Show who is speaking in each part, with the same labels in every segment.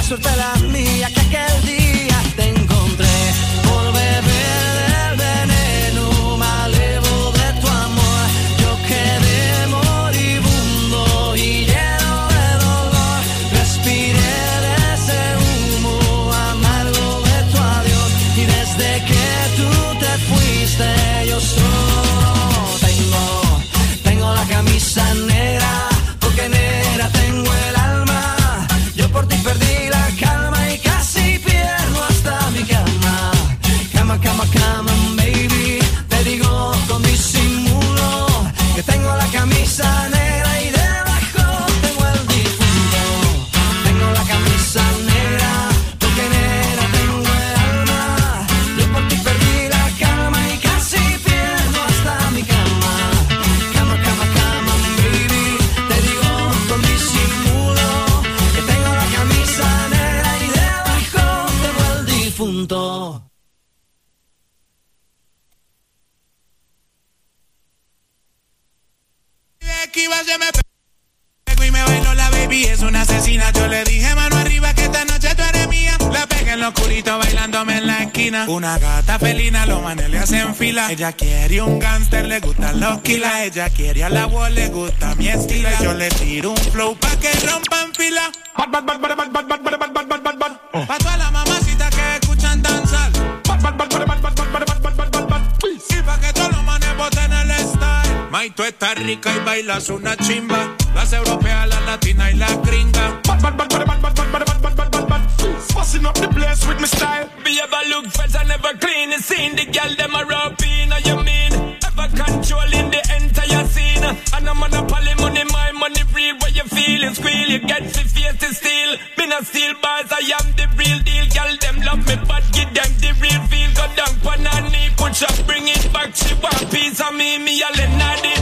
Speaker 1: suerte la mía que aquel día te encontré. Por beber del veneno me alevo de tu amor. Yo quedé moribundo y lleno de dolor. Respiré de ese humo amargo de tu adiós. Y desde que tú te fuiste yo solo tengo la camisa negra, porque negra tengo el alma. Yo por ti perdí la calma y casi pierdo hasta mi cama. Cama, cama, cama, baby. Te digo con disimulo que tengo la camisa negra y debajo tengo el difunto. Tengo la camisa negra, porque negra tengo el alma. Yo por ti perdí la calma y casi pierdo hasta mi cama. Cama, cama, cama, baby. Te digo con disimulo que tengo la camisa negra y debajo tengo el difunto.
Speaker 2: Aquí va, se me pego y me bailo la baby, es una asesina. Yo le dije mano arriba que esta noche tú eres mía. La pegué en lo oscurito bailándome en la esquina. Una gata felina, los manes le hacen fila. Ella quiere un gánster, le gustan los kilas. Ella quiere a la voz, le gusta mi estilo. Yo le tiro un flow pa' que rompan fila. Pa' todas las mamacitas que escuchan danzar. Y pa' que todos los manes boten el style. May, tú estás rica y bailas una chimba. Las europeas, las latinas y las gringas. Fussing up the place with my style.
Speaker 3: Be ever look fresh and never clean. You seen the girl them a rapping, you mean? Ever controlling the entire scene. And I'm on a poly money, my money real. Where you feeling squeal, you get the face to steal. Been a steel bars, I am the real deal. Girl them love me, but give them the real feel. Go down on her knee, push up, bring it back. She want piece of me all in her deep.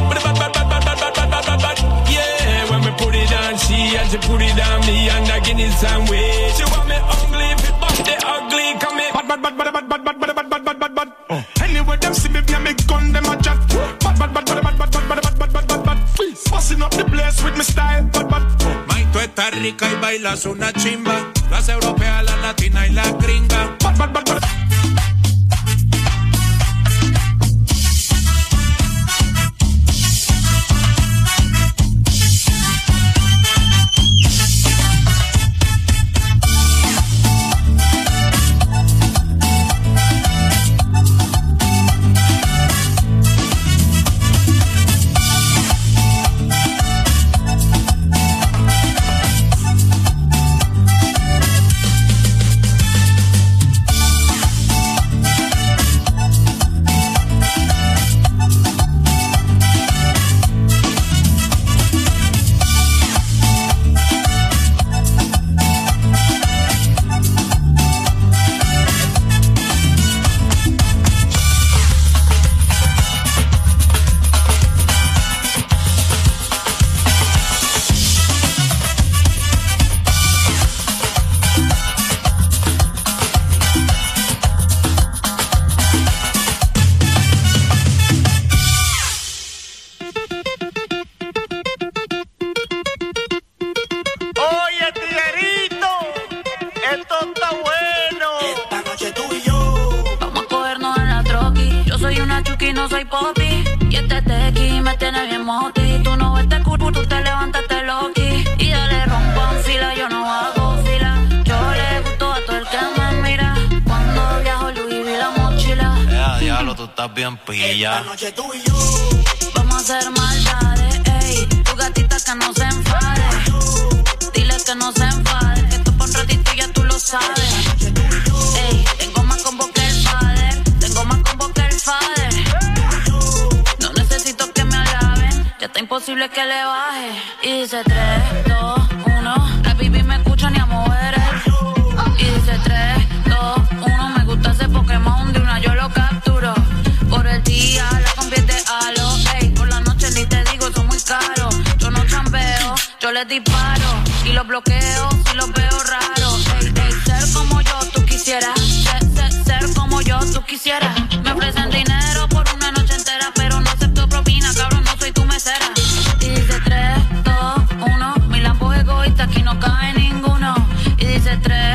Speaker 3: Yeah, when we put it on she and she put it on me and I give it some way. She want me ugly, if it bump the ugly, come in.
Speaker 2: Bad. Anyway, them see me be me gun, them a chat. Bad. Fussing up the place with my style. Bad. May, tú estás rica y bailas una chimba. Las europeas, las latinas y las gringas. Bad.
Speaker 4: Bien pilla.
Speaker 1: Esta noche tú y yo vamos a hacer maldades, ey. Tu gatita que no se enfade. Dile que no se enfade, que esto por un ratito ya tú lo sabes. Ey, tengo más combo que el fader. Tengo más combo que el fader. No necesito que me alaben, ya está imposible que le baje. Y dice 3, 2, 1. La baby me escucha ni a mover. Y dice 3, 2, 1. Me gusta ese Pokémon de una yo lo capturo. Por el día la convierte a lo, ey. Por la noche ni te digo, son muy caros. Yo no chambeo, yo les disparo. Y los bloqueo si los veo raros. Ey, ey, ser como yo tú quisieras. Ser como yo tú quisieras. Me ofrecen dinero por una noche entera, pero no acepto propina, cabrón, no soy tu mesera. Y dice 3, 2, 1. Mi lambo egoísta, aquí no cae ninguno. Y dice 3,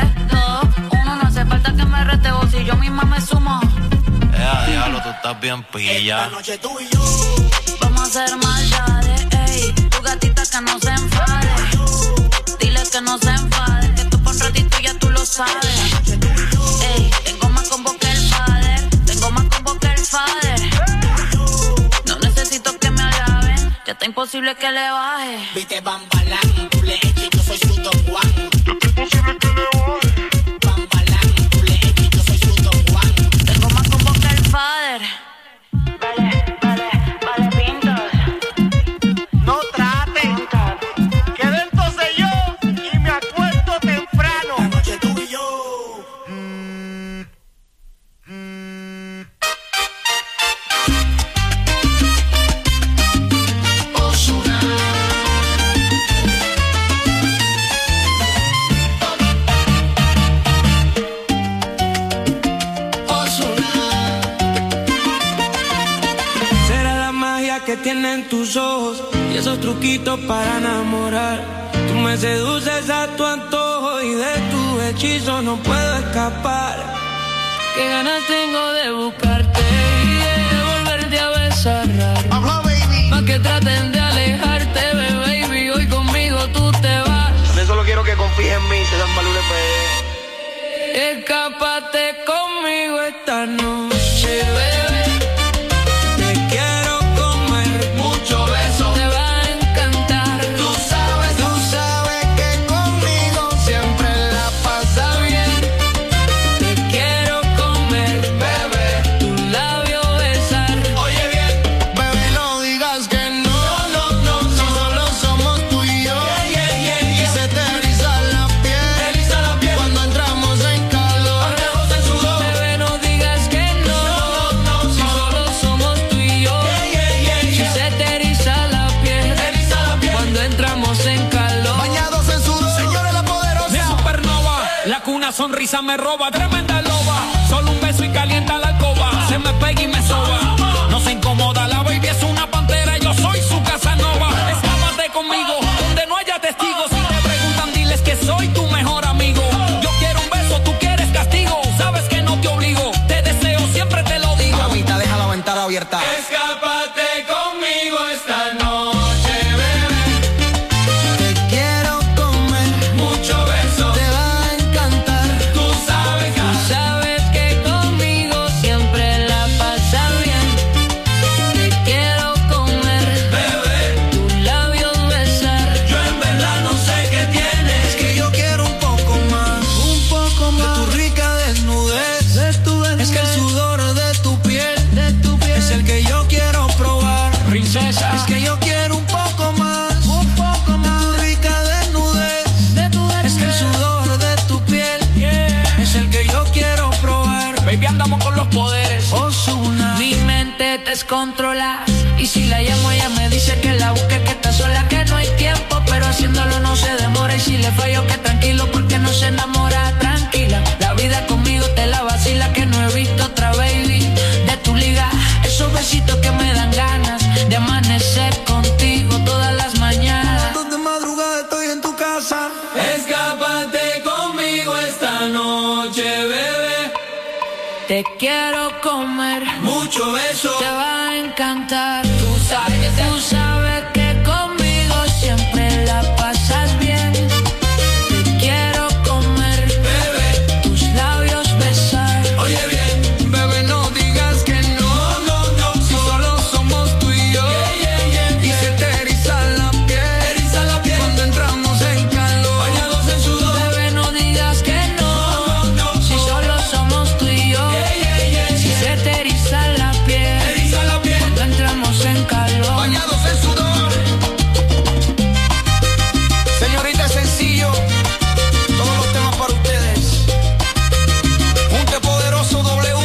Speaker 4: estás bien pilla.
Speaker 1: Esta noche tú y yo vamos a hacer maldades, ey. Tu gatita que no se enfade. Dile que no se enfade, que tú por un ratito ya tú lo sabes. Ey, tengo más combo que el fader. Tengo más combo que el fader. No necesito que me alaben, ya está imposible que le baje. Viste Bambalán, tú le eches, yo soy su Don Juan. Ya está imposible que le baje. Bambalán, tú le eches, yo soy su Don Juan. Tengo más combo que el fader. Vale, pintas.
Speaker 5: No traten, que dentro soy yo y me acuesto temprano.
Speaker 1: La noche tú y yo. Ozuna.
Speaker 6: Será la magia que tienen tus ojos y esos truquitos para enamorar. Tú me seduces a tu antojo y de tu hechizo no puedo escapar. Qué ganas tengo de buscarte y de volverte a besar. Pa' que traten de alejarte, baby, hoy conmigo tú te vas.
Speaker 5: También solo quiero que confíes en mí, César Malule
Speaker 6: Escápate conmigo esta noche, bebé. Te quiero comer, mucho beso, te va a encantar. Tú sabes que conmigo siempre la pasa bien. Te quiero comer, bebé, tu labio besar. Oye bien, bebé, no digas que no, si solo somos tú y yo. Y se te eriza la piel cuando entramos en calor. Bebé, no digas que no, si solo somos tú y yo. Si se te eriza la piel cuando entramos en calor.
Speaker 5: bañados en sudor, señores la poderosa.
Speaker 6: Mi supernova, la cuna sonrisa me roba, tremenda loba. Solo un beso y calienta la alcoba. Se me pega y me soba. No se incomoda, la baby es una pantera. Yo soy su Casanova. Escápate conmigo, donde no haya testigos. Si te preguntan, diles que soy tu mejor amigo. Yo quiero un beso, tú quieres castigo. Sabes que no te obligo, te deseo, siempre te lo digo.
Speaker 5: Mamita, deja la ventana abierta.
Speaker 6: Escápate conmigo esta noche, bebé. Te quiero comer, mucho beso, te va a encantar. Tú sabes que conmigo siempre la pasa bien. Te quiero comer, bebé, tus labios besar. Yo en verdad no sé qué tienes, es que yo quiero un poco más de tu rica desnudez. Es que el sudor de tu piel es el que yo quiero probar. Princesa, es que yo quiero un poco más de tu rica desnudez. Es que el sudor de tu piel es el que yo quiero probar. Baby, andamos con los poderes. Ozuna. Mi mente descontrola y si la llamo ella me dice que la busque, que está sola, que no hay tiempo, pero haciéndolo no se demora. Y si le fallo que tranquilo porque no se enamora. Tranquila, la vida conmigo te la vacila, que no he visto otra baby de tu liga. Esos besitos que me dan ganas de amanecer contigo todas las mañanas.
Speaker 5: De madrugada estoy en tu casa.
Speaker 6: Escápate conmigo esta noche, bebé. Te quiero comer, mucho beso, te va a encantar. Tú sabes que conmigo siempre la pasas bien. Te quiero comer, bebé, tus labios besar. Oye bien, bebé, no digas que no, si solo somos tú y yo. Y se te eriza la piel cuando entramos en calor. Bañados en sudor. Bebé, no digas que no, si solo somos tú y yo. Si se te eriza la piel cuando entramos en calor.
Speaker 5: Bañados en sudor. Señorita, es sencillo. Todos los temas para ustedes. Junte poderoso W.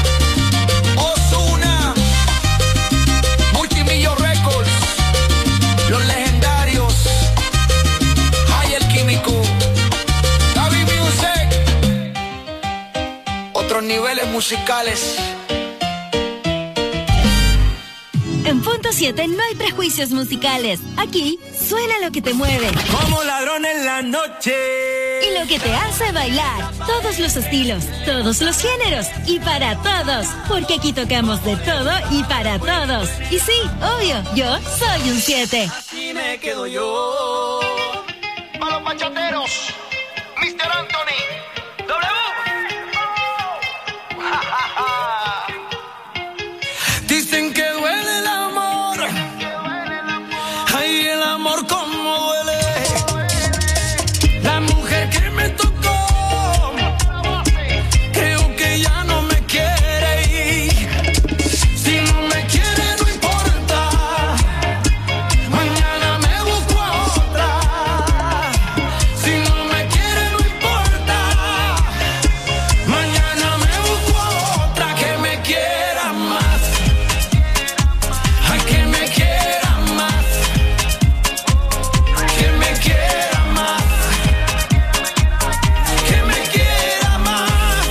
Speaker 5: Ozuna. Multimillo Records. Los legendarios. Hay el químico. David Music. Otros niveles musicales.
Speaker 7: En Punto 7 no hay prejuicios musicales. Aquí suena lo que te mueve.
Speaker 6: Como ladrón en la noche.
Speaker 7: Y y lo que te hace bailar. Todos los estilos, todos los géneros y para todos. Porque aquí tocamos de todo y para todos. Y sí, obvio, yo soy un 7.
Speaker 5: Aquí me quedo yo. A los bachateros, Mr. Anthony. Dicen que duele el amor. Ay, el amor como duele. La mujer que me tocó, creo que ya no me quiere ir. Si no me quiere no importa, mañana me busco a otra. Si no me quiere no importa, mañana me busco a otra que me quiera más. Ay, que me quiera más, que me quiera más, que me quiera más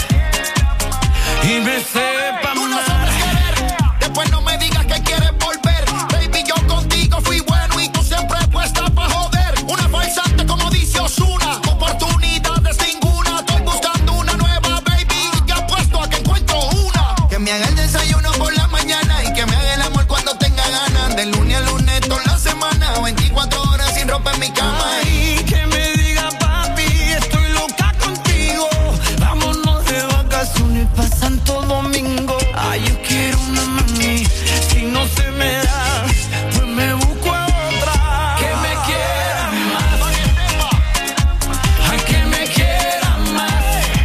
Speaker 5: y me sepa
Speaker 4: Tú no
Speaker 5: más.
Speaker 4: sabes querer, después no me digas que quieres volver. Baby, yo contigo fui bueno y tú siempre puesta pa' joder. Una farsante como dice Ozuna, oportunidades ninguna. Estoy buscando una nueva, baby, y te apuesto a que encuentro una. Que me haga el desayuno por la mañana y que me haga el amor cuando tenga ganas. De lunes a lunes toda la semana, 24 horas sin ropa en mi cama.
Speaker 5: Ay, que me diga papi, estoy loca contigo. Vámonos de vacaciones pa' Santo Domingo. Ay, yo quiero una mami, si no se me da, pues me busco a otra. Que me quiera más, ay, que me quiera más,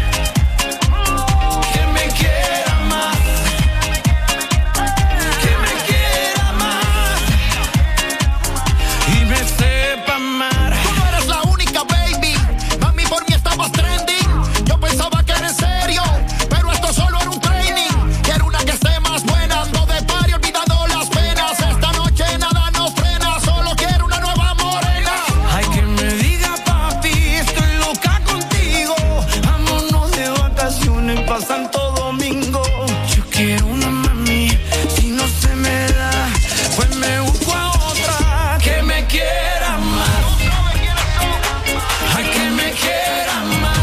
Speaker 5: que me quiera más, que me quiera más y me sepa amar.
Speaker 4: Tú no eres la única, baby. Mami, por mí estabas trending. Yo pensaba que era en serio, pero esto solo era un training. Quiero una que esté más buena, ando de party olvidando las penas. Esta noche nada nos frena, solo quiero una nueva morena.
Speaker 5: Ay, que me diga papi, estoy loca contigo. Vámonos de vacaciones pa' Santo Domingo. Yo quiero una mami, si no se me da, pues me busco a otra. Que me quiera más, ay, que me quiera más,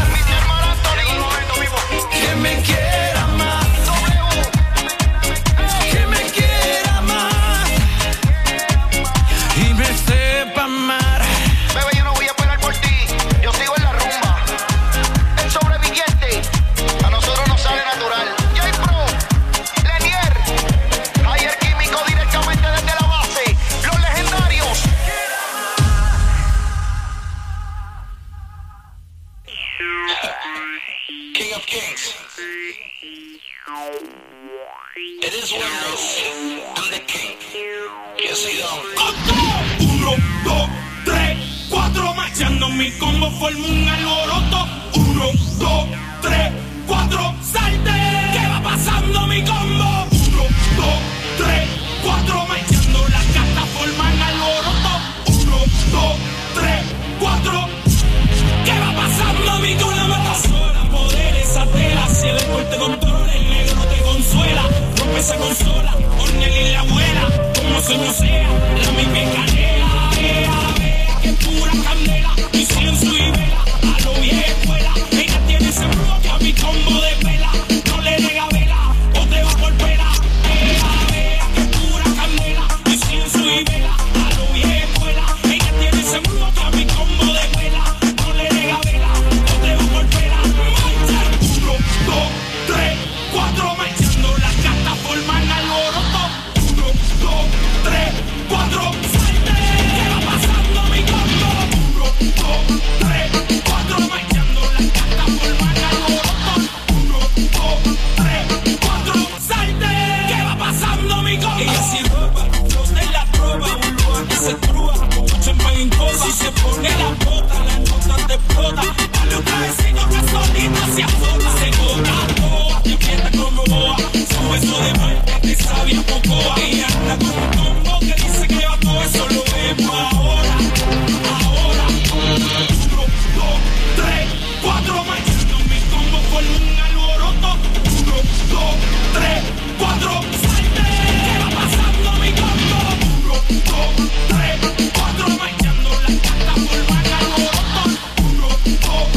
Speaker 5: que me quiera más, que me quiera más y me sepa amar.
Speaker 4: Bebé, yo no voy a esperar por ti, yo sigo en la rumba. El sobreviviente, a nosotros nos sale natural. J-Pro, Lenier, Javier Químico directamente desde la base. Los legendarios.
Speaker 8: King of Kings. It is what it is. I'm the king. Yes, he don't.
Speaker 2: 1, 2, 3, 4, marchando mi combo forma un alboroto. 1, 2, 3, 4, salte. ¿Qué va pasando mi combo? 1, 2, 3, 4, marchando las cartas forman alboroto. 1, 2, 3, 4. ¿Qué va pasando mi combo? Una mata sola, poderes, tela, si el deporte controla, el negro te consuela. Rompe esa consola, Ornel y la abuela, como sueño sea, la misma canela. Vea que pura candela, incienso y vela, a lo vieja escuela. Ella tiene ese bloque a mi combo de vela, no le nega vela, o te va por pela. Vea que pura candela, incienso y vela, a lo vieja escuela. Ella tiene ese bloque a mi combo de vela, no le nega vela, o te va por pela. 1, 2, 3, 4, marchando las cartas forman alboroto. 1, 2, 3, 4, salte. ¿Qué va pasando mi combo? 1, 2, 3, 4, marchando las cartas forman alboroto. 1, 2, 3, 4, salte. ¿Qué va pasando mi combo? Ella sin ropa, los de la tropa, un que se trúa, champán en cola, si se pone la bota, las notas te explota. Dale un trajecito que solita se azota, se coca toa, te quieta como boa, su beso de mar te sabía pocoa. Ella anda con un combo que dice que va todo eso lo vemos ahora, ahora. 1, 2, 3, 4, marchando mi combo con un alboroto. 1, 2, 3, 4, salte. ¿Qué va pasando mi combo? 1, 2, 3, 4, marchando las cartas forman alboroto. 1, 2,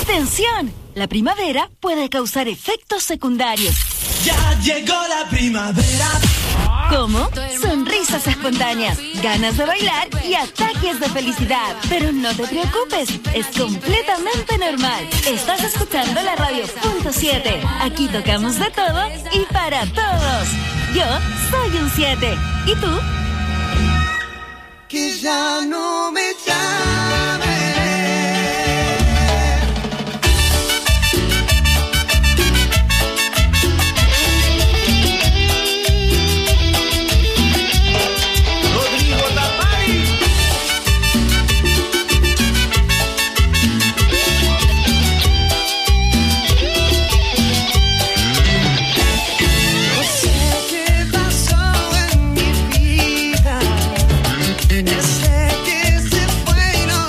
Speaker 7: ¡Atención! La primavera puede causar efectos secundarios.
Speaker 6: Ya llegó la primavera.
Speaker 7: ¿Cómo? Sonrisas espontáneas, ganas de bailar y ataques de felicidad. Pero no te preocupes, es completamente normal. Estás escuchando la radio .7. Aquí tocamos de todo y para todos. Yo soy un 7. ¿Y tú?
Speaker 6: Que ya no me llame.
Speaker 5: Sé que se fue y no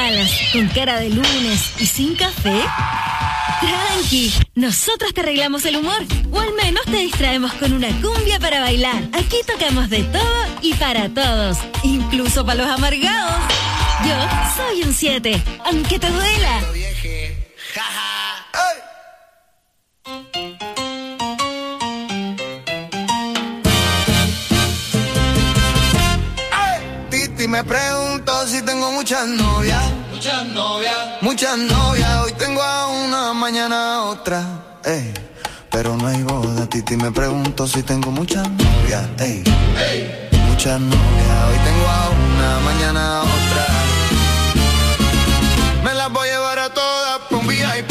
Speaker 7: malas, con cara de lunes y sin café? Tranqui, nosotros te arreglamos el humor, o al menos te distraemos con una cumbia para bailar. Aquí tocamos de todo y para todos, incluso para los amargados. Yo soy un 7, aunque te duela.
Speaker 5: Titi me pregunto si tengo muchas novias. Muchas novias, hoy tengo a una, mañana a otra, ey. Pero no hay boda, Titi me pregunto si tengo muchas novias, ey. Muchas novias, hoy tengo a una, mañana a otra. Me las voy a llevar a todas por un VIP,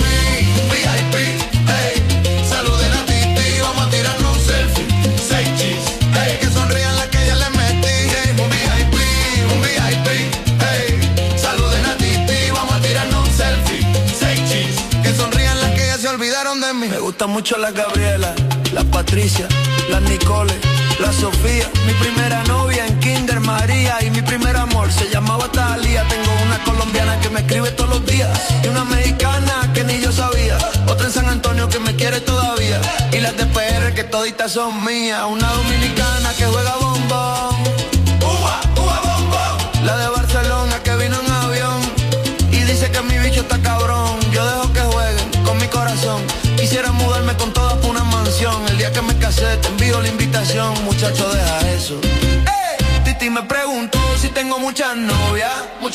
Speaker 5: ey. Saluden a Titi, vamos a tirarnos un selfie, 6 cheese, ey. Que sonrían las que ya les metí, ey. Un VIP, ey. Saluden a Titi, vamos a tirarnos un selfie, 6 cheese. Que sonrían las que ya se olvidaron de mí. Me gusta mucho la Gabriela, la Patricia, la Nicole, la Sofía. Mi primera novia en Kinder María. Y mi primer amor se llamaba Talía. Tengo una colombiana que me escribe todos los días, y una mexicana que ni yo sabía. Otra en San Antonio que me quiere todavía. Y las de PR que toditas son mías. Una dominicana que juega bombón, bombón. La de Barcelona que vino en avión y dice que mi bicho está cabrón. Yo dejo que jueguen con mi corazón. Quisiera mudarme con todas por una mansión. El día que me casé te envío la invitación. Muchacho, deja eso. Titi me preguntó si tengo muchas novias.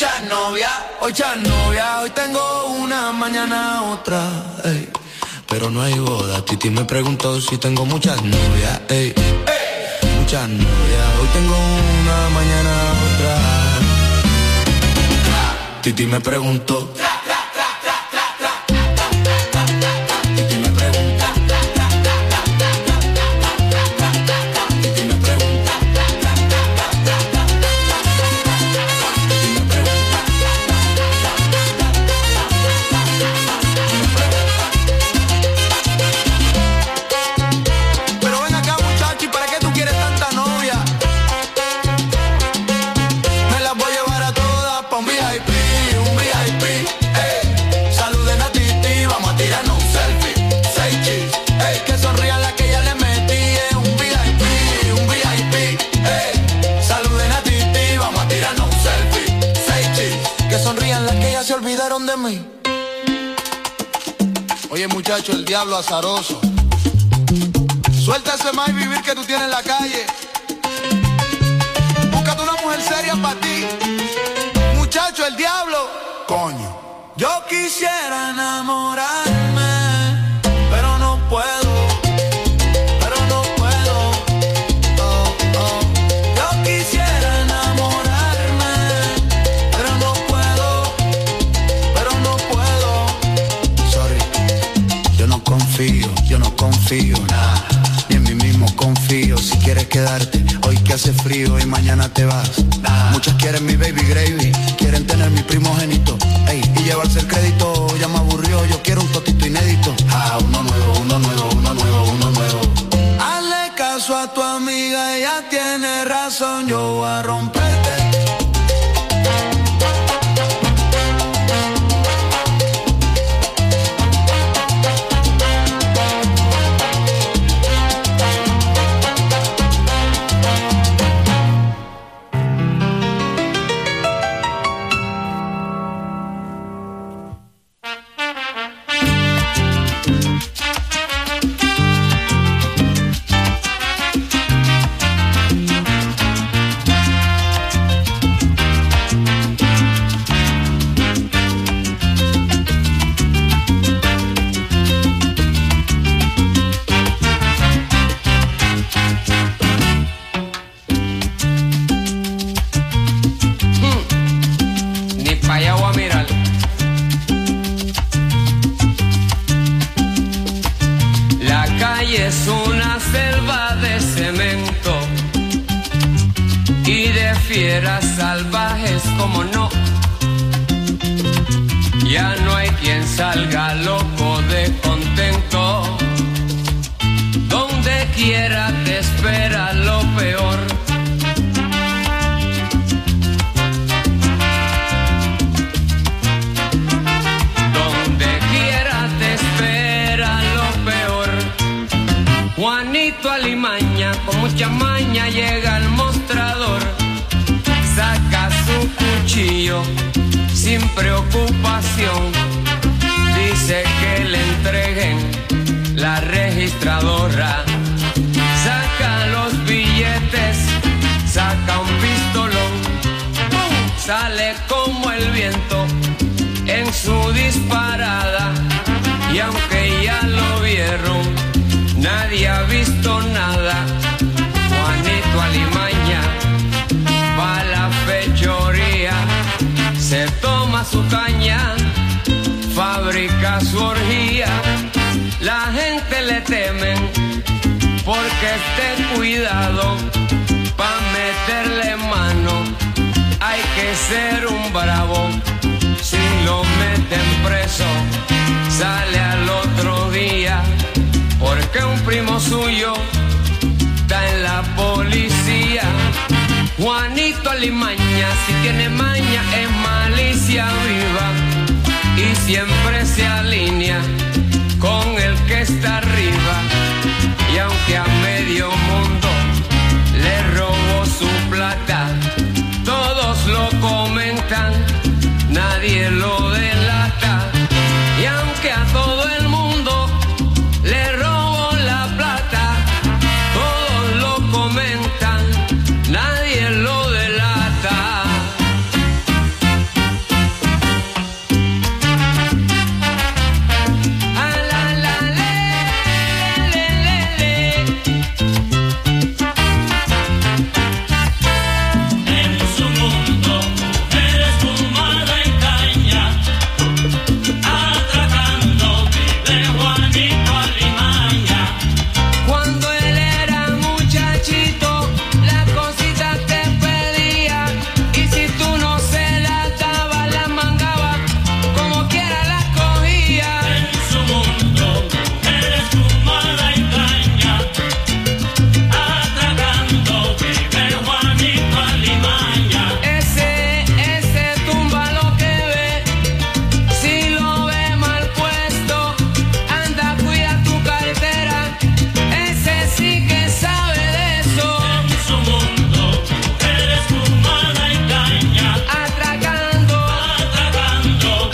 Speaker 5: Hoy tengo una, mañana otra, ey. Pero no hay boda. Titi me preguntó si tengo muchas novias, ey. Muchas novias, hoy tengo una, mañana otra. Titi me preguntó. Olvidaron de mí. Oye muchacho, el diablo azaroso. Suelta ese más y vivir que tú tienes en la calle. Búscate una mujer seria para ti. Muchacho, el diablo. Coño. Yo quisiera enamorarme, pero no puedo. Yo no confío, nah, ni en mí mismo confío. Si quieres quedarte, hoy que hace frío y mañana te vas, nah. Muchas quieren mi baby gravy, quieren tener mi primogénito, ey, y llevarse el crédito, ya me aburrió, yo quiero un totito inédito. Uno nuevo. Hazle caso a tu amiga, ella tiene razón, yo voy a romperte.
Speaker 9: fieras salvajes, como no. Ya no hay quien salga loco de contento. Donde quiera te espera lo peor. Juanito Alimaña con mucha maña llega al mostrador, saca su cuchillo sin preocupación, dice que le entreguen la registradora, saca los billetes, saca un pistolón, sale como el viento en su disparada, y aunque ya lo vieron, nadie ha visto nada. Juanito Alimaña va a la fechoría, se toma su caña, fabrica su orgía. La gente le temen porque esté cuidado, pa' meterle mano hay que ser un bravo. Si lo meten preso, sale al otro día, porque un primo suyo está en la policía. Juanito Alimaña, si tiene maña, es malicia viva, y siempre se alinea con el que está arriba. Y aunque a medio mundo le robó su plata, todos lo comentan, nadie lo delata. Y aunque a todo el mundo le robó la plata, todos lo comentan, nadie lo delata. Ah, la, la, le, le, le, le.
Speaker 6: En su mundo, mujeres fumada en caña, atracando vive Juanito Alimaña.
Speaker 9: Cuando él era muchachito, las cositas te pedía, y si tú no se las dabas, las mangaba, como quiera las cogía.
Speaker 6: En su mundo, mujeres fumada en caña, atracando vive Juanito Alimaña.
Speaker 9: Ese tumba lo que ve, si lo ve mal puesto, anda, cuida tu cartera, ese sí que sabe de eso.
Speaker 6: En su mundo, mujeres fumada en caña,
Speaker 9: Atracando,
Speaker 6: atracando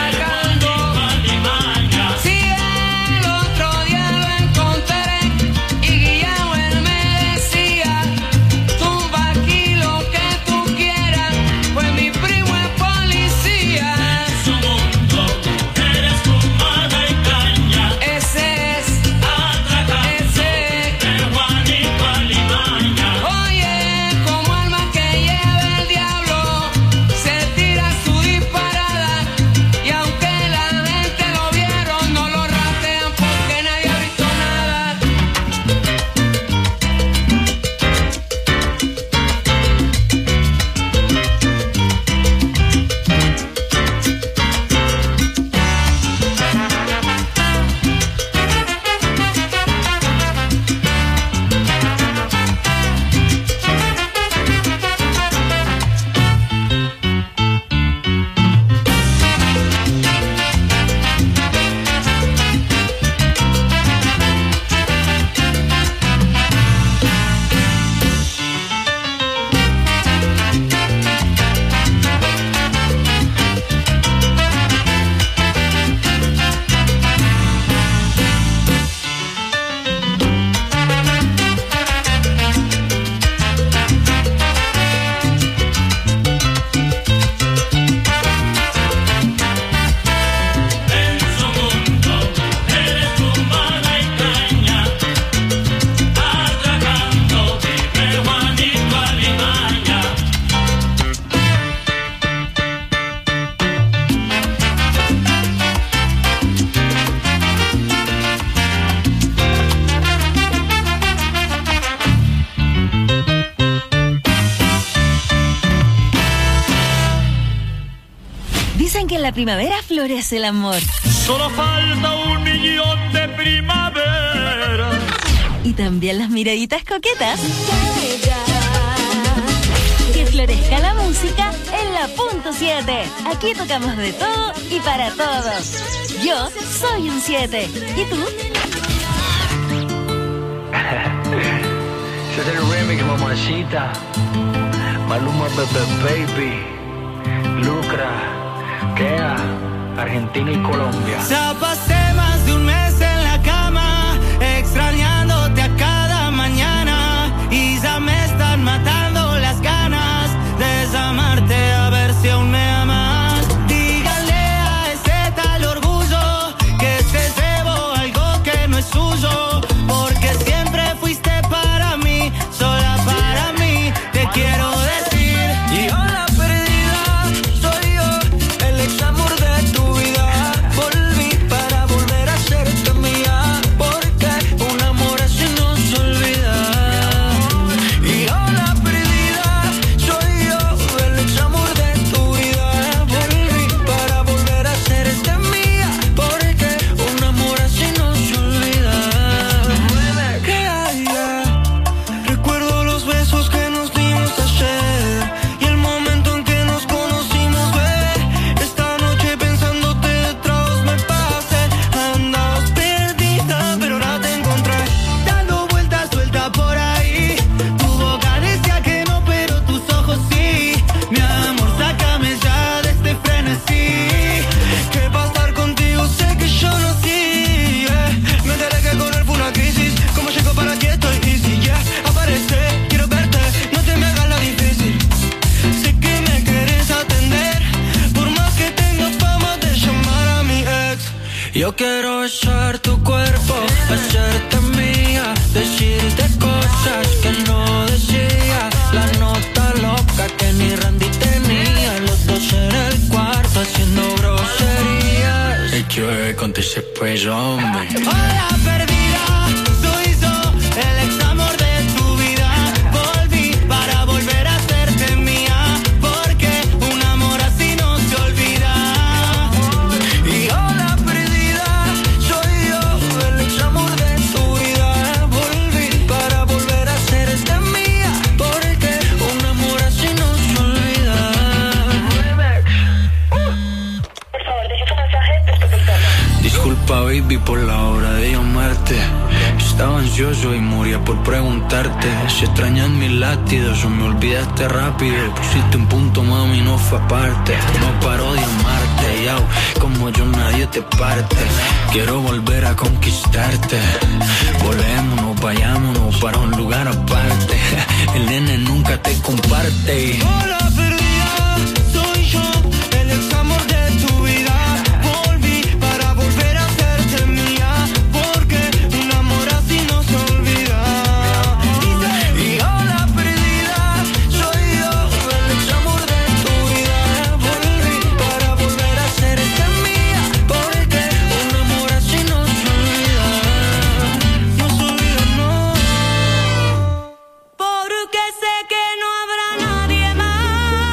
Speaker 6: Alimaña.
Speaker 9: si el otro día lo encontré y guiado él me decía, tumba aquí lo que tú quieras, pues mi primo es policía.
Speaker 6: En su mundo, mujeres fumada en caña,
Speaker 9: Ese es,
Speaker 6: atracando vive Juanito Alimaña.
Speaker 9: oye, como alma que lleva el diablo, se tira su disparada, y aunque la gente lo vieron, no lo rastrean porque nadie ha visto nada.
Speaker 6: En su mundo, mujeres fumada en caña, atracando vive Juanito Alimaña.
Speaker 7: Dicen que en la primavera florece el amor.
Speaker 6: Solo falta 1.000.000 de primavera.
Speaker 7: Y también las miraditas coquetas. Que florezca la música en la punto 7. Aquí tocamos de todo y para todos. Yo soy un 7. ¿Y tú?
Speaker 10: mamacita, Maluma Baby, Lucra, Kea, Argentina y Colombia.
Speaker 5: Ya pasé más de un mes en la cama, extrañándote a cada mañana, y ya me están matando las ganas de desamarte, a ver si aún me amas. Dígale a ese tal orgullo que te debo algo que no es suyo, porque siempre fuiste para mí, sola para mí, te quiero decir. Y hola perdida, soy yo, el ex amor de tu vida. Volví para volver a serte mía, porque un amor así no se olvida. Y hola perdida, soy yo, el ex amor de tu vida. Volví para volver a serte mía, porque un amor así no se olvida. Recuerdo los besos que nos dimos ayer y el momento en que nos conocimos, bebé. Esta noche pensándote detrás me pasé. Andabas perdida, pero ahora te encontré, dando vueltas suelta por ahí. Tu boca decía que no, pero tus ojos sí. Mi amor, sácame ya de este frenesí. Que va a estar contigo, sé que yo no sí. Me enteré que con él fue una crisis. Como llego para aquí estoy easy, yeah. Aparece, quiero verte, no te me hagas la difícil. Sé que me quieres atender, por más que tenga fama de llamar a mi ex. Yo quiero besar tu cuerpo, hacerte mía, decirte cosas que no decía. La nota loca que ni Randy tenía, los dos en el cuarto haciendo groserías.
Speaker 10: El que bebe con ese peso, hombre.
Speaker 5: Hola perdida, soy yo, el ex amor de tu vida. Volví para volver a serte mía, porque un amor así no se olvida. Y hola perdida, soy yo, el ex amor de tu vida. Volví para volver a serte mía, porque un amor así no se olvida.
Speaker 10: Disculpa baby por la hora de llamarte. Estaba ansioso y moría por preguntarte si extrañas mis latidos o me olvidaste rápido. Pusiste un punto, mami, no fue aparte. No paro de amarte, yao, como yo nadie te parte. Quiero volver a conquistarte. Volémonos, vayámonos para un lugar aparte. El nene nunca te comparte.
Speaker 5: Hola perdida, soy yo, el ex amor de tu vida. Volví para volver a serte mía, porque un amor así no se olvida. Y hola perdida, soy yo, el ex amor de tu vida. Volví para volver a serte mía, porque un amor así no se olvida. No se olvida, no. Porque sé que no habrá nadie más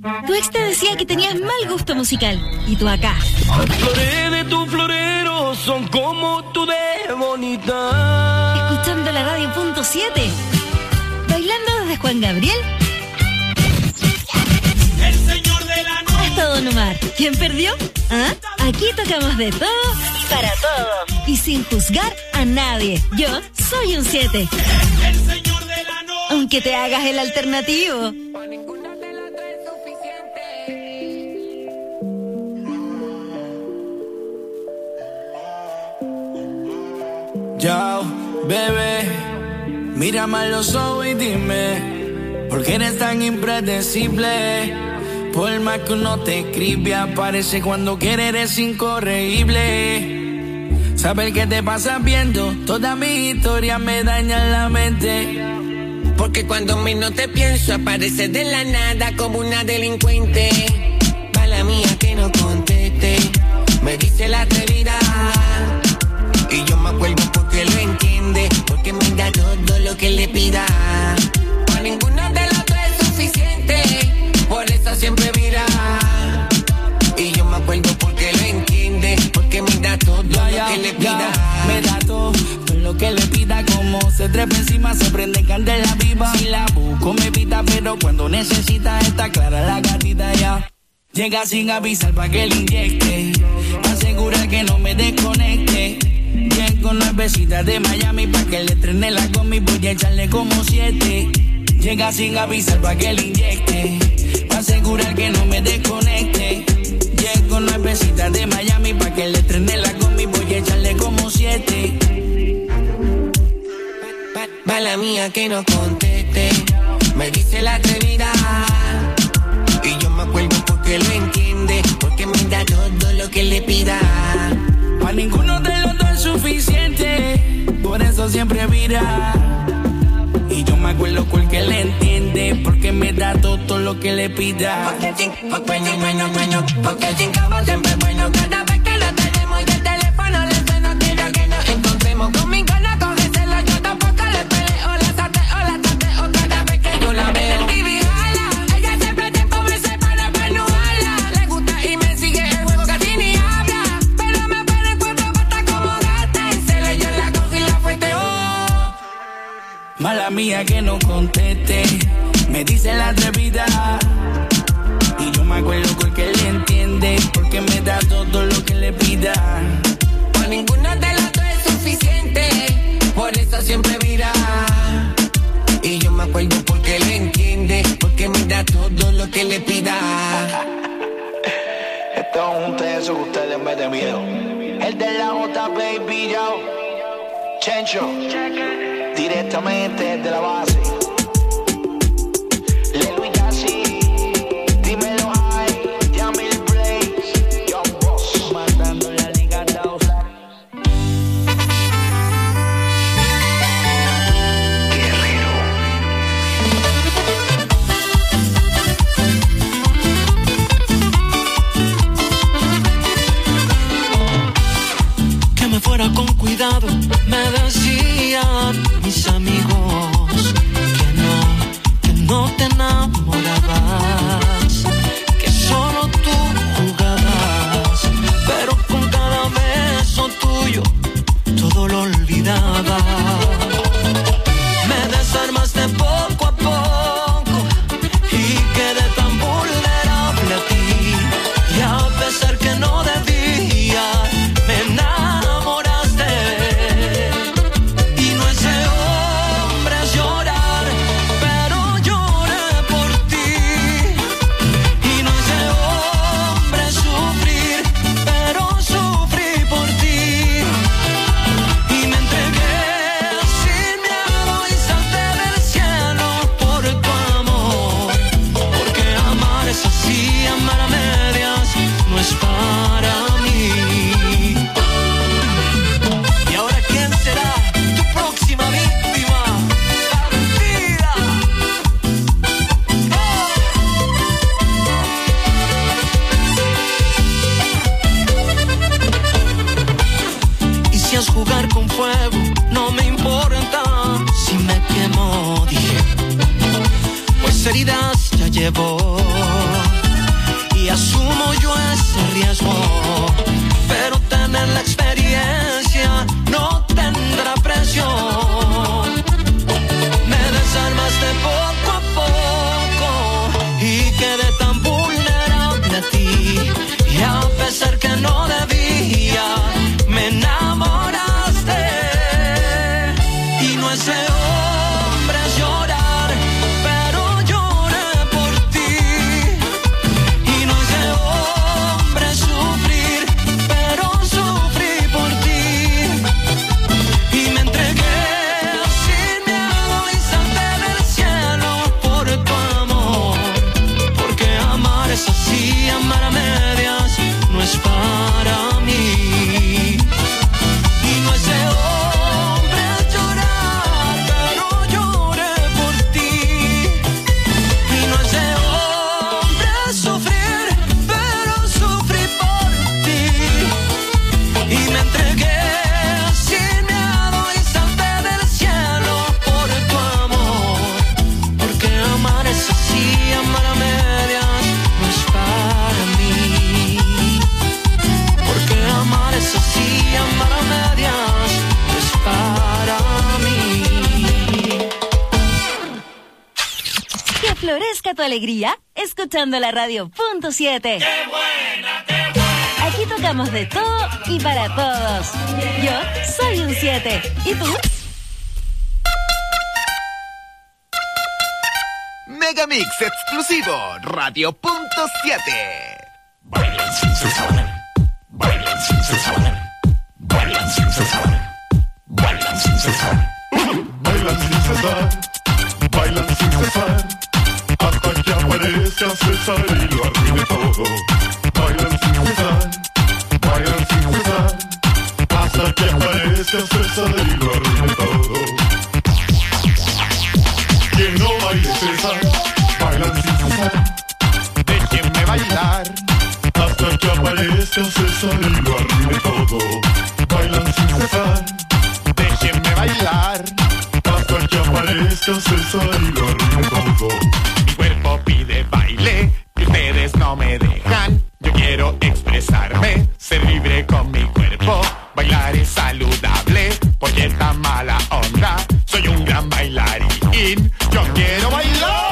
Speaker 7: Tu ex te decía que tenías mal gusto musical. Y tú acá.
Speaker 5: Las flores de tu florero son como tú de bonita.
Speaker 7: Escuchando la radio .7. Bailando desde Juan Gabriel.
Speaker 6: El señor de la noche.
Speaker 7: Hasta Don Omar. ¿Quién perdió? ¿Ah? Aquí tocamos de todo para todos. Y sin juzgar a nadie. Yo soy un 7.
Speaker 6: El señor de la noche.
Speaker 7: Aunque te hagas el alternativo.
Speaker 10: Yo, bebé, mírame a los ojos y dime, ¿por qué eres tan impredecible? Por más que uno te escribe, aparece cuando quiere, eres incorregible. Saber qué te pasa viendo, toda mi historia me daña la mente.
Speaker 11: Porque cuando menos te pienso, apareces de la nada como una delincuente. Mala mía que no conteste, me dice la atrevida. Y yo me acuerdo porque lo entiende, porque me da todo lo que le pida. Para ninguno de los dos es suficiente, por eso siempre mira. Y yo me acuerdo porque lo entiende, porque me da todo lo que le pida.
Speaker 10: Me da todo lo que le pida, como se trepa encima, se prende candela viva. Si la busco me evita, pero cuando necesita está clara la gatita ya. Llega sin avisar pa' que le inyecte, asegura que no me desconecte. Llego nuevecita de Miami pa' que le trene la combi, voy a echarle como 7. Llega sin avisar pa' que le inyecte, pa' asegurar que no me desconecte. Llego nuevecita de Miami pa' que le trene la combi, voy a echarle como 7.
Speaker 11: Mala mía que no conteste, me dice la atrevida. Y yo me acuerdo porque lo entiende, porque me da todo lo que le pida.
Speaker 10: Pa' ninguno de los dos es suficiente, por eso siempre mira. Y yo me acuerdo porque le entiende, porque me da todo lo que le pida.
Speaker 11: Porque el chincabo siempre es bueno. Cada vez que lo tenemos y el teléfono le suena, quiero que nos encontremos. Conmigo no coge celo, yo tampoco le peleo. La sateo cada vez que yo la veo. El TV jala, ella siempre tiempo me separa para no jala. Le gusta y me sigue el juego, casi ni habla. Pero me pone el cuerpo basta como gata. Y se le yo la cojo y la fuerte, oh.
Speaker 10: Mala mía que no conteste, me dice la atrevida. Y yo me acuerdo porque le entiende, porque me da todo lo que le pida.
Speaker 11: Para ninguno de los dos es suficiente, por eso siempre mira. Y yo me acuerdo porque lo entiende, porque me da todo lo que le pida.
Speaker 10: Esto es un teso que ustedes me den miedo. El de la J, baby, yo. Chencho, directamente de la base. Lelo y Yassi, dímelo high, Yamil Blaze, Young Boss, matando la Liga 2.
Speaker 5: Que me fuera con cuidado, me decían mis amigos, ya llevó y asumo yo ese riesgo, pero tener la experiencia no tendrá precio. Me desarmaste poco a poco y quedé tan vulnerable a ti, y a pesar que no debía, me enamoraste. Y no es de hombres llorar, pero lloré por ti. Y no es de hombres sufrir, pero sufrí por ti. Y me entregué sin miedo y salté del cielo por tu amor. Porque amar es así, amar a medias no es para mí. Y no es de hombres llorar, pero lloré por ti. Y no es de hombres sufrir, pero sufrí por ti. Y me entregué sin miedo y salté del cielo por tu amor. Porque amar es así, amar a medias no es para mí. Porque amar es así, amar a medias no es para mí.
Speaker 7: Que florezca tu alegría escuchando la radio punto 7.
Speaker 3: ¡Qué buena, qué buena!
Speaker 7: Aquí tocamos de todo y para todos. Yo soy un 7. ¿Y tú?
Speaker 12: Megamix exclusivo, Radio Punto 7.
Speaker 13: Bailan sin cesar, bailan sin cesar, bailan sin cesar, bailan sin cesar, bailan sin cesar, bailan sin cesar, hasta que aparezca César y lo arruine todo. Bailan sin cesar, bailan sin cesar, hasta que aparezca César y lo arruine todo. Quien no baile César, bailan sin cesar. Déjenme bailar hasta que aparezca César y lo arruine todo. Bailan sin cesar. Déjenme bailar hasta que aparezca César y lo arruine todo.
Speaker 2: Mi cuerpo pide baile y ustedes no me dejan. Yo quiero expresarme, ser libre con mi cuerpo. Bailar es saludable, porque esta mala onda. Soy un gran bailarín, yo quiero bailar.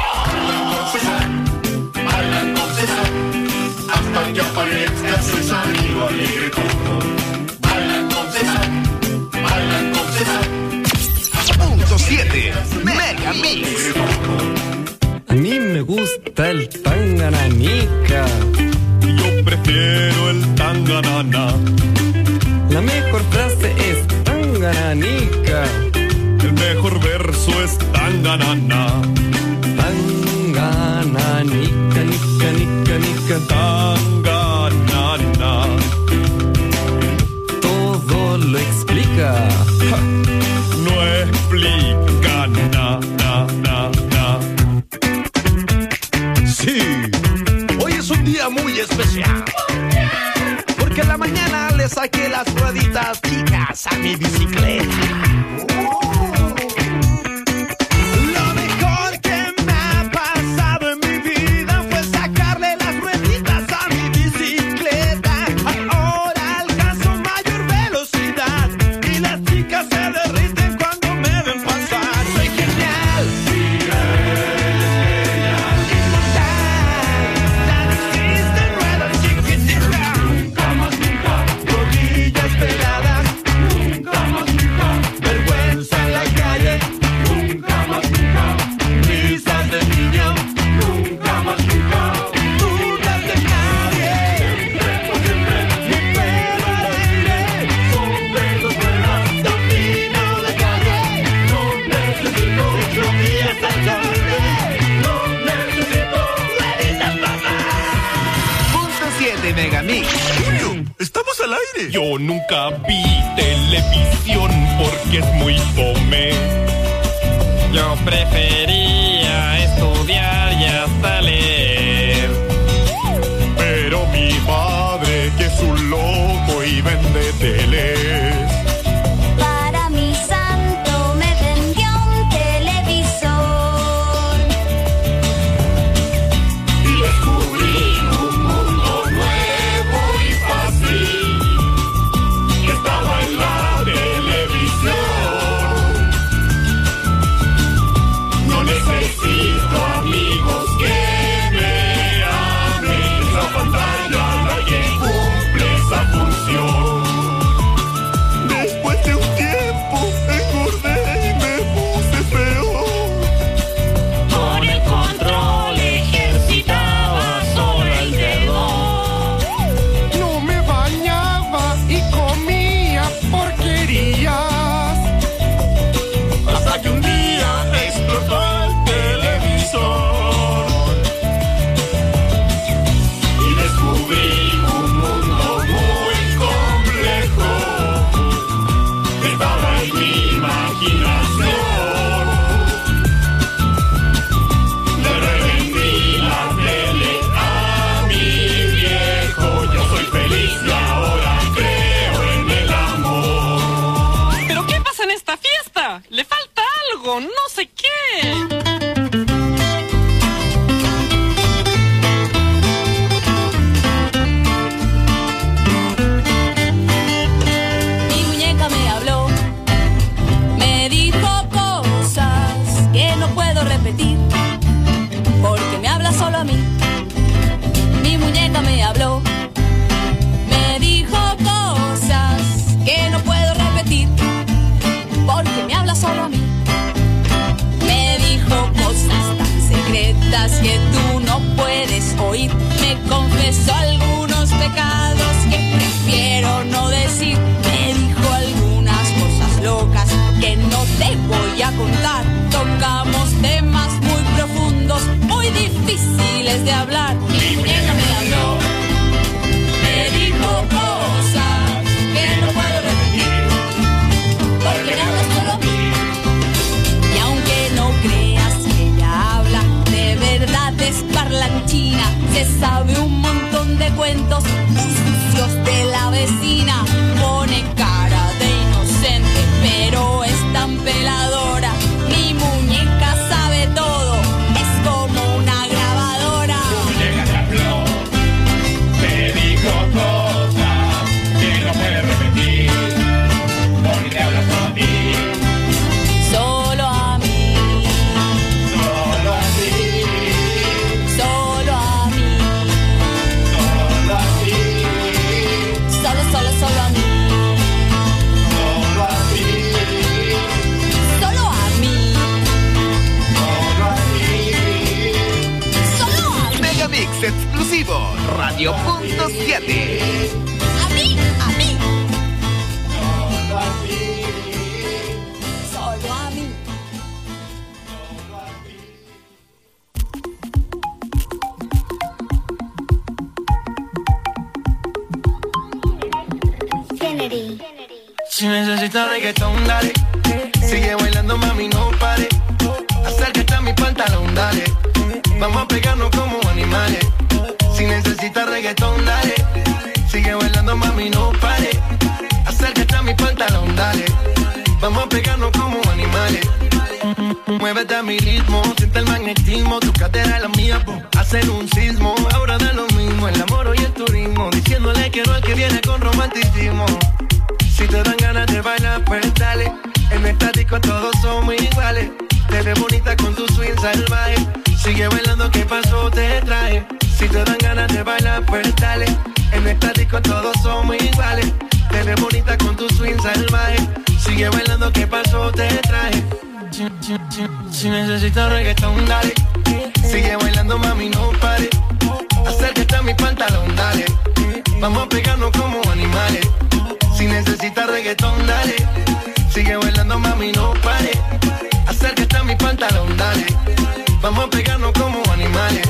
Speaker 13: Bailan con César, hasta que aparezca César y lo alegre todo. Bailan con César, bailan con César.
Speaker 12: Punto 7, Megamix.
Speaker 14: A mí me gusta el tangananica.
Speaker 13: Yo prefiero el tanganana.
Speaker 14: La mejor frase es tangananica.
Speaker 13: El mejor verso es tanganana.
Speaker 14: Tangananica, nica, nica, nica.
Speaker 13: Tanganana.
Speaker 14: Todo lo explica.
Speaker 13: Ja. No explica na.
Speaker 12: Sí, hoy es un día muy especial. Porque en la mañana le saqué las rueditas chicas a mi bicicleta. Lo mejor que me ha pasado en mi vida fue sacarle las rueditas a mi bicicleta. Ahora alcanzo mayor velocidad y las chicas se derriten cuando me ven pasar. Soy genial, inmortal. Ya no existen ruedas chiquititas. Nunca más nunca. Rodillas peladas. Nunca más nunca. Vergüenza en la calle. Nunca más nunca. Risas de niño. Nunca más nunca. Dudas de nadie. Siempre, mi pelo al aire. Sombrero fuera. Domino la calle. No necesito días al doble. No necesito rueditas, papá. Punto 7, Megamix.
Speaker 13: Estamos al aire. Yo nunca vi televisión porque es muy fome.
Speaker 14: Yo prefería estudiar y hasta leer.
Speaker 13: Pero mi padre, que es un loco y vende teles.
Speaker 15: Para mi santo me vendió un televisor.
Speaker 9: no sé qué.
Speaker 7: Porque me habla solo a mí. Mi muñeca me habló, me dijo cosas que no puedo repetir, porque me habla solo a mí. Me dijo cosas tan secretas que tú no puedes oír. Me confesó algunos pecados que prefiero no decir. Me dijo algunas cosas locas que no te voy a contar. Tocamos temas muy profundos, muy difíciles de hablar. Mi muñeca me habló, me dijo cosas que no puedo repetir, porque me habla solo a mí. Y aunque no creas que ella habla, de verdad es parlanchina. Se sabe un montón de cuentos sucios de la vecina. Pone cara de inocente, pero es tan peladora. Mi muñeca sabe todo, es como una grabadora.
Speaker 12: Tu muñeca te habló, te dijo cosas que no puedes repetir, porque te habla solo a ti.
Speaker 7: Solo a mí,
Speaker 12: Solo a ti,
Speaker 7: solo a mí,
Speaker 12: solo a ti,
Speaker 7: solo a mí,
Speaker 12: solo a ti,
Speaker 7: solo a mí,
Speaker 12: solo a ti.
Speaker 7: solo a mí,
Speaker 16: Megamix exclusivo, Radio.7.
Speaker 7: a mí, a mí, solo a mí.
Speaker 5: Si necesitas reggaetón, dale. Sigue bailando, mami, no pare. Acércate a mi pantalón, dale. Vamos a pegarnos como animales. Si necesitas reggaetón, dale. Sigue bailando, mami, no pare. Acércate a mi pantalón, dale. Vamos a pegarnos como animales. Muévete a mi ritmo, siente el magnetismo. Tu cadera es la mía, hacen un sismo. Ahora da lo mismo, el amor y el turismo. Diciéndole que no al que viene con romanticismo. Si te dan ganas de bailar, pues dale. En esta disco todos somos iguales. Te ves bonita con tu swing salvaje. Sigue bailando, ¿qué pasó? Te traje. Si te dan ganas de bailar, pues dale. En esta disco todos somos iguales. Te ves bonita con tu swing salvaje. Sigue bailando, ¿qué pasó? Te traje. Si necesitas reggaetón, dale. Sigue bailando, mami, no pare. Acércate a mi pantalón, dale. Vamos a pegarnos como animales. Si necesitas reggaetón, dale. Sigue bailando, mami, no pare. Acércate a mi pantalón, dale. Vamos a pegarnos como animales.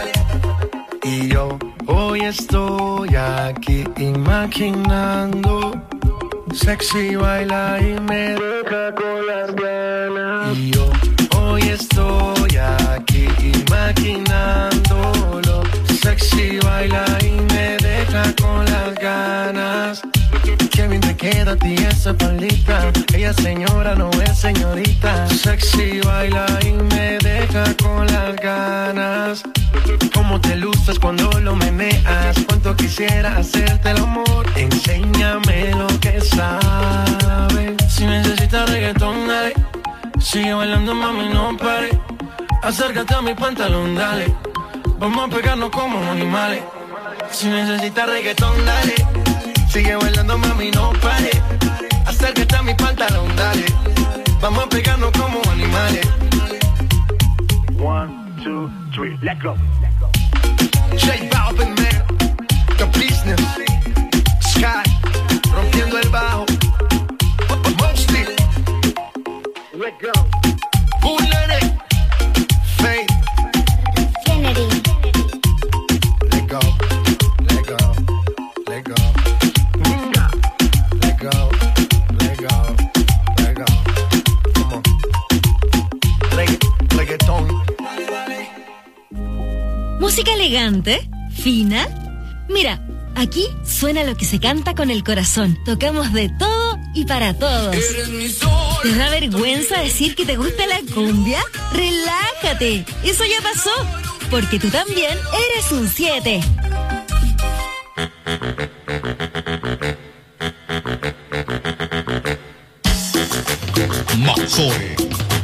Speaker 5: Y yo hoy estoy aquí imaginando. Sexy baila y me deja con las ganas. Y yo hoy estoy aquí imaginándolo. Sexy baila y me deja con las ganas. Qué bien te queda a ti esa palita. Ella es señora, no es señorita. Sexy baila y me deja con las ganas. Cómo te luces cuando lo meneas. Cuánto quisiera hacerte el amor. Enséñame lo que sabes. Si necesitas reggaetón, dale. Sigue bailando, mami, no pare. Acércate a mi pantalón, dale. Vamos a pegarnos como animales. Si necesitas reggaetón, dale. Sigue bailando, mami, no pare. Acércate a mi pantalón, dale. Vamos a pegarnos como animales. 1, 2, 3, let's go. J Balvin, man. The business. Sky. Rompiendo el bajo. Mostly. Let's go. Who let it? Faith.
Speaker 7: Kennedy.
Speaker 5: Let go. Let go. Let go. Let go. Let go. Let go. Come on. Reggaeton.
Speaker 17: Música elegante, fina. Mira, aquí suena lo que se canta con el corazón. Tocamos de todo y para todos.
Speaker 12: Eres mi sol.
Speaker 17: ¿Te da vergüenza decir que te gusta la cumbia? ¡Relájate! Eso ya pasó, porque tú también eres un 7.
Speaker 13: Maxoe.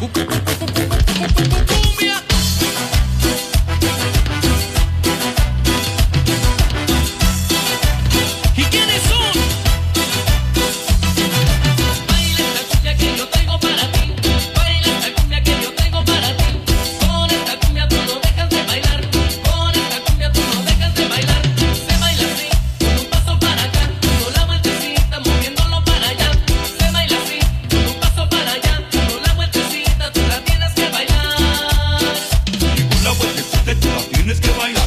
Speaker 6: ¿Y quiénes son? Baila esta cumbia que yo traigo para ti. Baila esta cumbia que yo traigo para ti. Con esta cumbia tú no dejas de bailar. Con esta cumbia tú no dejas de bailar. Se baila así, con un paso para acá, con la vueltecita moviéndolo para allá. Se baila así, con un paso para allá, con la vueltecita tú la tienes que bailar.
Speaker 13: Y con la vueltecita tú la tienes que bailar.